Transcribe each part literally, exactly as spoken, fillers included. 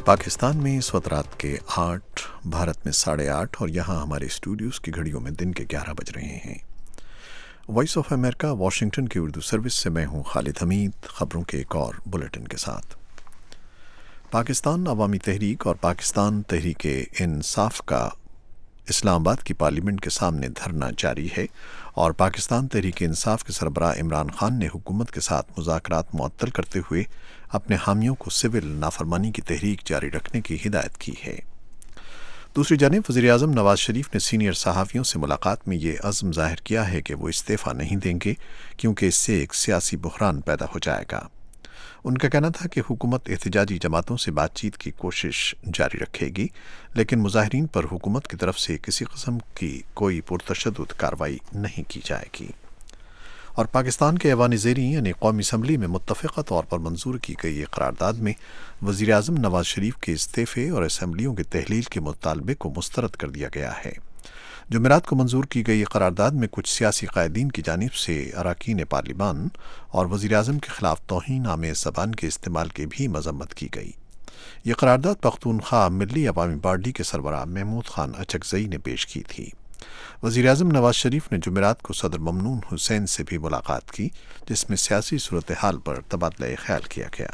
پاکستان میں اس وقت رات کے آٹھ، بھارت میں ساڑھے آٹھ اور یہاں ہمارے اسٹوڈیوز کی گھڑیوں میں دن کے گیارہ بج رہے ہیں۔ وائس آف امریکہ واشنگٹن کی اردو سروس سے میں ہوں خالد حمید، خبروں کے ایک اور بلیٹن کے ساتھ۔ پاکستان عوامی تحریک اور پاکستان تحریک انصاف کا اسلام آباد کی پارلیمنٹ کے سامنے دھرنا جاری ہے اور پاکستان تحریک انصاف کے سربراہ عمران خان نے حکومت کے ساتھ مذاکرات معطل کرتے ہوئے اپنے حامیوں کو سول نافرمانی کی تحریک جاری رکھنے کی ہدایت کی ہے۔ دوسری جانب وزیر اعظم نواز شریف نے سینئر صحافیوں سے ملاقات میں یہ عزم ظاہر کیا ہے کہ وہ استعفیٰ نہیں دیں گے کیونکہ اس سے ایک سیاسی بحران پیدا ہو جائے گا۔ ان کا کہنا تھا کہ حکومت احتجاجی جماعتوں سے بات چیت کی کوشش جاری رکھے گی، لیکن مظاہرین پر حکومت کی طرف سے کسی قسم کی کوئی پرتشدد کارروائی نہیں کی جائے گی۔ اور پاکستان کے ایوان زیریں یعنی قومی اسمبلی میں متفقہ طور پر منظور کی گئی ایک قرارداد میں وزیر اعظم نواز شریف کے استعفے اور اسمبلیوں کے تحلیل کے مطالبے کو مسترد کر دیا گیا ہے۔ جمعرات کو منظور کی گئی قرارداد میں کچھ سیاسی قائدین کی جانب سے اراکین پارلیمان اور وزیر اعظم کے خلاف توہین آمیز زبان کے استعمال کی بھی مذمت کی گئی۔ یہ قرارداد پختونخوا ملی عوامی پارٹی کے سربراہ محمود خان اچکزئی نے پیش کی تھی۔ وزیر اعظم نواز شریف نے جمعرات کو صدر ممنون حسین سے بھی ملاقات کی، جس میں سیاسی صورتحال پر تبادلہ خیال کیا گیا۔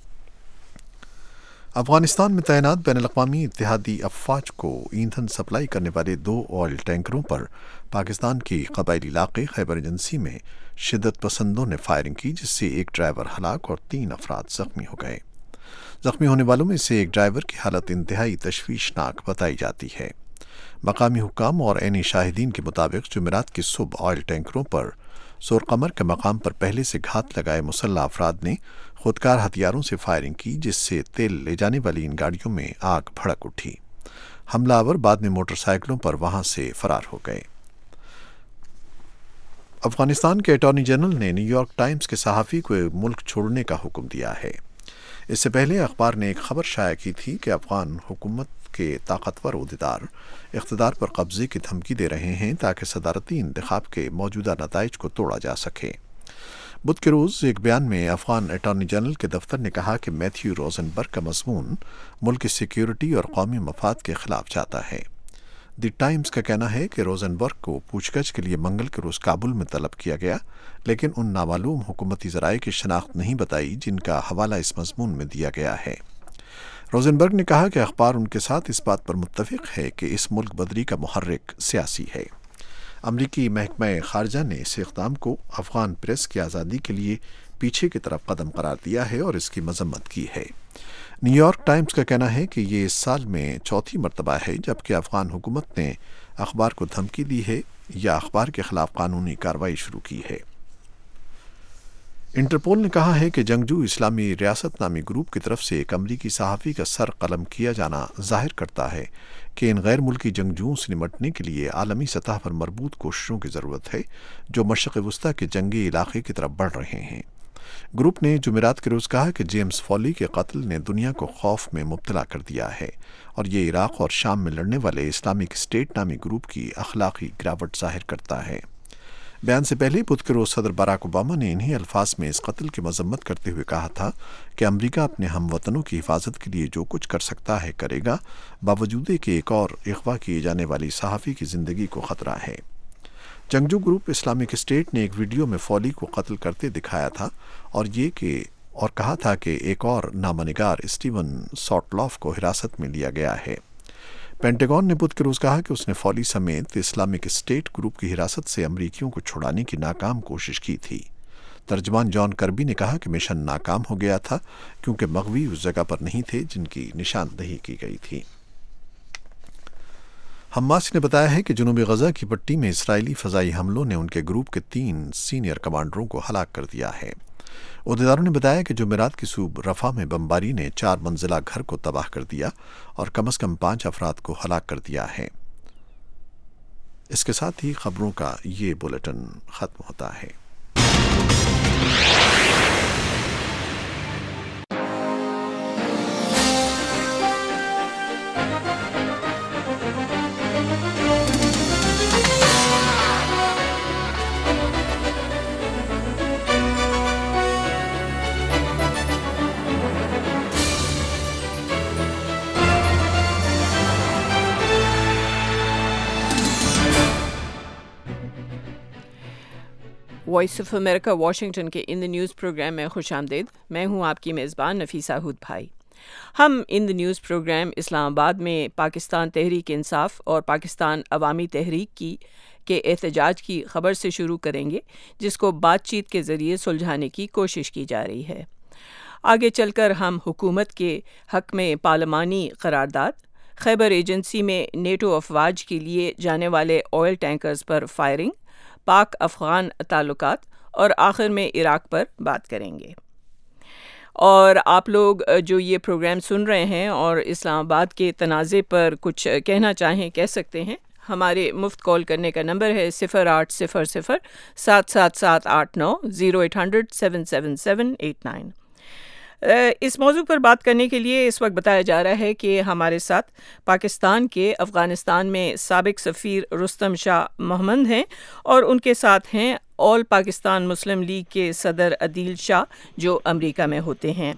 افغانستان میں تعینات بین الاقوامی اتحادی افواج کو ایندھن سپلائی کرنے والے دو آئل ٹینکروں پر پاکستان کے قبائلی علاقے خیبر ایجنسی میں شدت پسندوں نے فائرنگ کی، جس سے ایک ڈرائیور ہلاک اور تین افراد زخمی ہو گئے۔ زخمی ہونے والوں میں سے ایک ڈرائیور کی حالت انتہائی تشویشناک بتائی جاتی ہے۔ مقامی حکام اور عینی شاہدین کے مطابق جمعرات کی صبح آئل ٹینکروں پر سورقمر کے مقام پر پہلے سے گھات لگائے مسلح افراد نے خودکار ہتھیاروں سے فائرنگ کی، جس سے تیل لے جانے والی ان گاڑیوں میں آگ بھڑک اٹھی۔ حملہ آور بعد میں موٹر سائیکلوں پر وہاں سے فرار ہو گئے۔ افغانستان کے اٹارنی جنرل نے نیو یارک ٹائمز کے صحافی کو ملک چھوڑنے کا حکم دیا ہے۔ اس سے پہلے اخبار نے ایک خبر شائع کی تھی کہ افغان حکومت کے طاقتور عہدیدار اقتدار پر قبضے کی دھمکی دے رہے ہیں تاکہ صدارتی انتخاب کے موجودہ نتائج کو توڑا جا سکے۔ بدھ کے روز ایک بیان میں افغان اٹارنی جنرل کے دفتر نے کہا کہ میتھیو روزنبرگ کا مضمون ملک کی سیکیورٹی اور قومی مفاد کے خلاف جاتا ہے۔ دی ٹائمز کا کہنا ہے کہ روزنبرگ کو پوچھ گچھ کے لیے منگل کے روز کابل میں طلب کیا گیا، لیکن ان نامعلوم حکومتی ذرائع کی شناخت نہیں بتائی جن کا حوالہ اس مضمون میں دیا گیا ہے۔ روزنبرگ نے کہا کہ اخبار ان کے ساتھ اس بات پر متفق ہے کہ اس ملک بدری کا محرک سیاسی ہے۔ امریکی محکمہ خارجہ نے اس اقدام کو افغان پریس کی آزادی کے لیے پیچھے کی طرف قدم قرار دیا ہے اور اس کی مذمت کی ہے۔ نیو یارک ٹائمز کا کہنا ہے کہ یہ اس سال میں چوتھی مرتبہ ہے جبکہ افغان حکومت نے اخبار کو دھمکی دی ہے یا اخبار کے خلاف قانونی کارروائی شروع کی ہے۔ انٹرپول نے کہا ہے کہ جنگجو اسلامی ریاست نامی گروپ کی طرف سے ایک امریکی صحافی کا سر قلم کیا جانا ظاہر کرتا ہے کہ ان غیر ملکی جنگجوؤں سے نمٹنے کے لیے عالمی سطح پر مربوط کوششوں کی ضرورت ہے جو مشرق وسطیٰ کے جنگی علاقے کی طرف بڑھ رہے ہیں۔ گروپ نے جمعرات کے روز کہا کہ جیمز فولی کے قتل نے دنیا کو خوف میں مبتلا کر دیا ہے اور یہ عراق اور شام میں لڑنے والے اسلامک اسٹیٹ نامی گروپ کی اخلاقی گراوٹ ظاہر کرتا ہے۔ بیان سے پہلے بدھ کے روز صدر باراک اوباما نے انہی الفاظ میں اس قتل کی مذمت کرتے ہوئے کہا تھا کہ امریکہ اپنے ہم وطنوں کی حفاظت کے لیے جو کچھ کر سکتا ہے کرے گا، باوجود کہ ایک اور اغوا کیے جانے والی صحافی کی زندگی کو خطرہ ہے۔ جنگجو گروپ اسلامک اسٹیٹ نے ایک ویڈیو میں فولی کو قتل کرتے دکھایا تھا اور یہ کہ اور کہا تھا کہ ایک اور نامہ نگار اسٹیون ساٹلاف کو حراست میں لیا گیا ہے۔ پینٹاگون نے بدھ کے روز کہا کہ اس نے فولی سمیت اسلامک اسٹیٹ گروپ کی حراست سے امریکیوں کو چھڑانے کی ناکام کوشش کی تھی۔ ترجمان جان کربی نے کہا کہ مشن ناکام ہو گیا تھا کیونکہ مغوی اس جگہ پر نہیں تھے جن کی نشاندہی کی گئی تھی۔ حماس نے بتایا ہے کہ جنوبی غزہ کی پٹی میں اسرائیلی فضائی حملوں نے ان کے گروپ کے تین سینئر کمانڈروں کو ہلاک کر دیا ہے۔ عہدیداروں نے بتایا کہ جمعرات کی صبح رفح میں بمباری نے چار منزلہ گھر کو تباہ کر دیا اور کم از کم پانچ افراد کو ہلاک کر دیا ہے۔ اس کے ساتھ ہی خبروں کا یہ بلیٹن ختم ہوتا ہے۔ وائس آف امریکہ واشنگٹن کے ان دا نیوز پروگرام میں خوش آمدید. میں ہوں آپ کی میزبان نفیسہ ہود بھائی. ہم ان دا نیوز پروگرام اسلام آباد میں پاکستان تحریک انصاف اور پاکستان عوامی تحریک کی کے احتجاج کی خبر سے شروع کریں گے، جس کو بات چیت کے ذریعے سلجھانے کی کوشش کی جا رہی ہے. آگے چل کر ہم حکومت کے حق میں پارلیمانی قرارداد، خیبر ایجنسی میں نیٹو افواج کے لیے جانے والے آئل ٹینکرز پر فائرنگ، پاک افغان تعلقات اور آخر میں عراق پر بات کریں گے. اور آپ لوگ جو یہ پروگرام سن رہے ہیں اور اسلام آباد کے تنازع پر کچھ کہنا چاہیں کہہ سکتے ہیں. ہمارے مفت کال کرنے کا نمبر ہے صفر آٹھ صفر صفر سات سات سات آٹھ نو zero eight hundred seven seven seven eight nine. اس موضوع پر بات کرنے کے لیے اس وقت بتایا جا رہا ہے کہ ہمارے ساتھ پاکستان کے افغانستان میں سابق سفیر رستم شاہ محمد ہیں اور ان کے ساتھ ہیں آل پاکستان مسلم لیگ کے صدر عدیل شاہ جو امریکہ میں ہوتے ہیں.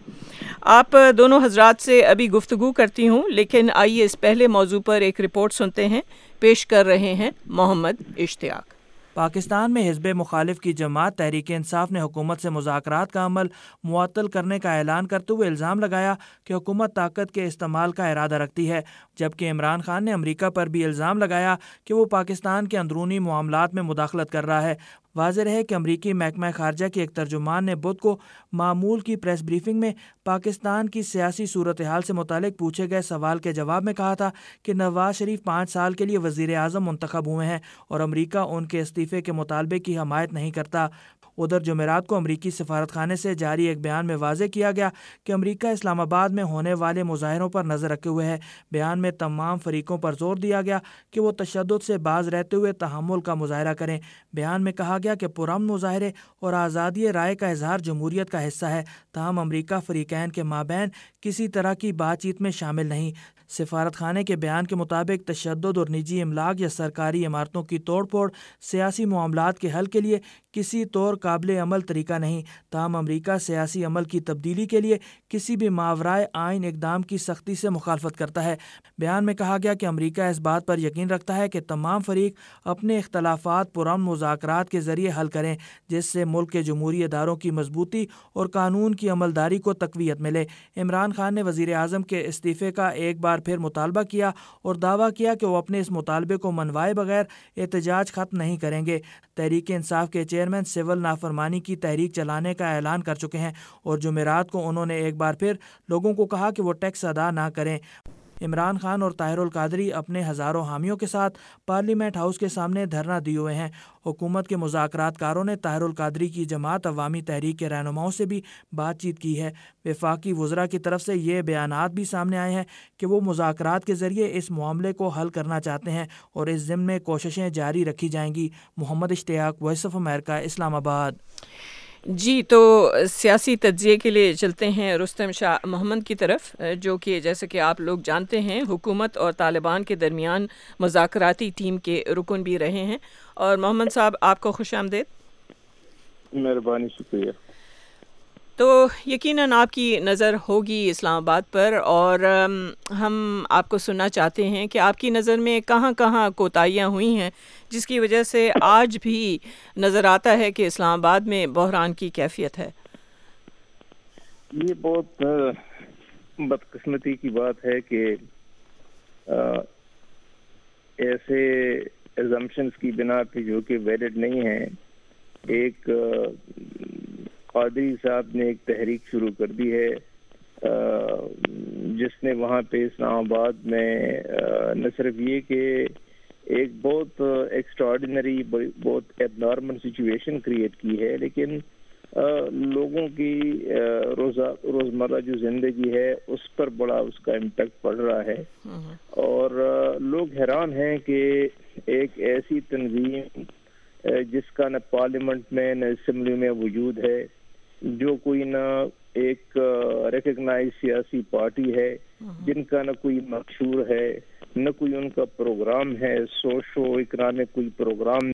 آپ دونوں حضرات سے ابھی گفتگو کرتی ہوں، لیکن آئیے اس پہلے موضوع پر ایک رپورٹ سنتے ہیں. پیش کر رہے ہیں محمد اشتیاق. پاکستان میں حزب مخالف کی جماعت تحریک انصاف نے حکومت سے مذاکرات کا عمل معطل کرنے کا اعلان کرتے ہوئے الزام لگایا کہ حکومت طاقت کے استعمال کا ارادہ رکھتی ہے، جبکہ عمران خان نے امریکہ پر بھی الزام لگایا کہ وہ پاکستان کے اندرونی معاملات میں مداخلت کر رہا ہے. واضح ہے کہ امریکی محکمہ خارجہ کے ایک ترجمان نے بدھ کو معمول کی پریس بریفنگ میں پاکستان کی سیاسی صورتحال سے متعلق پوچھے گئے سوال کے جواب میں کہا تھا کہ نواز شریف پانچ سال کے لیے وزیر اعظم منتخب ہوئے ہیں اور امریکہ ان کے استعفے کے مطالبے کی حمایت نہیں کرتا. ادھر جمعرات کو امریکی سفارت خانے سے جاری ایک بیان میں واضح کیا گیا کہ امریکہ اسلام آباد میں ہونے والے مظاہروں پر نظر رکھے ہوئے ہے. بیان میں تمام فریقوں پر زور دیا گیا کہ وہ تشدد سے باز رہتے ہوئے تحمل کا مظاہرہ کریں. بیان میں کہا گیا کہ پرامن مظاہرے اور آزادی رائے کا اظہار جمہوریت کا حصہ ہے، تاہم امریکہ فریقین کے مابین کسی طرح کی بات چیت میں شامل نہیں. سفارت خانے کے بیان کے مطابق تشدد اور نجی املاک یا سرکاری عمارتوں کی توڑ پھوڑ سیاسی معاملات کے حل کے لیے کسی طور قابل عمل طریقہ نہیں، تاہم امریکہ سیاسی عمل کی تبدیلی کے لیے کسی بھی ماورائے آئین اقدام کی سختی سے مخالفت کرتا ہے. بیان میں کہا گیا کہ امریکہ اس بات پر یقین رکھتا ہے کہ تمام فریق اپنے اختلافات پرامن مذاکرات کے ذریعے حل کریں، جس سے ملک کے جمہوری اداروں کی مضبوطی اور قانون کی عملداری کو تقویت ملے. عمران خان نے وزیر اعظم کے استعفے کا ایک بار پھر مطالبہ کیا اور دعویٰ کیا کہ وہ اپنے اس مطالبے کو منوائے بغیر احتجاج ختم نہیں کریں گے. تحریک انصاف کے چیئرمین سول نافرمانی کی تحریک چلانے کا اعلان کر چکے ہیں اور جمعرات کو انہوں نے ایک بار پھر لوگوں کو کہا کہ وہ ٹیکس ادا نہ کریں. عمران خان اور طاہر القادری اپنے ہزاروں حامیوں کے ساتھ پارلیمنٹ ہاؤس کے سامنے دھرنا دیے ہوئے ہیں. حکومت کے مذاکرات کاروں نے طاہر القادری کی جماعت عوامی تحریک کے رہنماؤں سے بھی بات چیت کی ہے. وفاقی وزراء کی طرف سے یہ بیانات بھی سامنے آئے ہیں کہ وہ مذاکرات کے ذریعے اس معاملے کو حل کرنا چاہتے ہیں اور اس ضمن میں کوششیں جاری رکھی جائیں گی. محمد اشتیاق، وائس آف امریکہ، اسلام آباد. جی، تو سیاسی تجزیے کے لیے چلتے ہیں رستم شاہ محمد کی طرف، جو کہ جیسے کہ آپ لوگ جانتے ہیں حکومت اور طالبان کے درمیان مذاکراتی ٹیم کے رکن بھی رہے ہیں. اور محمد صاحب، آپ کو خوش آمدید. مہربانی، شکریہ. تو یقیناً آپ کی نظر ہوگی اسلام آباد پر، اور ہم آپ کو سننا چاہتے ہیں کہ آپ کی نظر میں کہاں کہاں کوتاہیاں ہوئی ہیں جس کی وجہ سے آج بھی نظر آتا ہے کہ اسلام آباد میں بحران کی کیفیت ہے. یہ بہت بدقسمتی کی بات ہے کہ ایسے ایگزمپشنز کی بنا پہ جو کہ ویلڈ نہیں ہیں، ایک قادری صاحب نے ایک تحریک شروع کر دی ہے جس نے وہاں پہ اسلام آباد میں نہ صرف یہ کہ ایک بہت ایکسٹراڈینری بہت ایب نارمل سچویشن کریٹ کی ہے، لیکن لوگوں کی روزہ روزمرہ جو زندگی ہے اس پر بڑا اس کا امپیکٹ پڑ رہا ہے. اور لوگ حیران ہیں کہ ایک ایسی تنظیم جس کا نہ پارلیمنٹ میں نہ اسمبلی میں وجود ہے، جو کوئی نہ ایک ریکگنائز سیاسی پارٹی ہے، جن کا نہ کوئی مشہور ہے، نہ کوئی ان کا پروگرام ہے، سوشو اکنامک کوئی پروگرام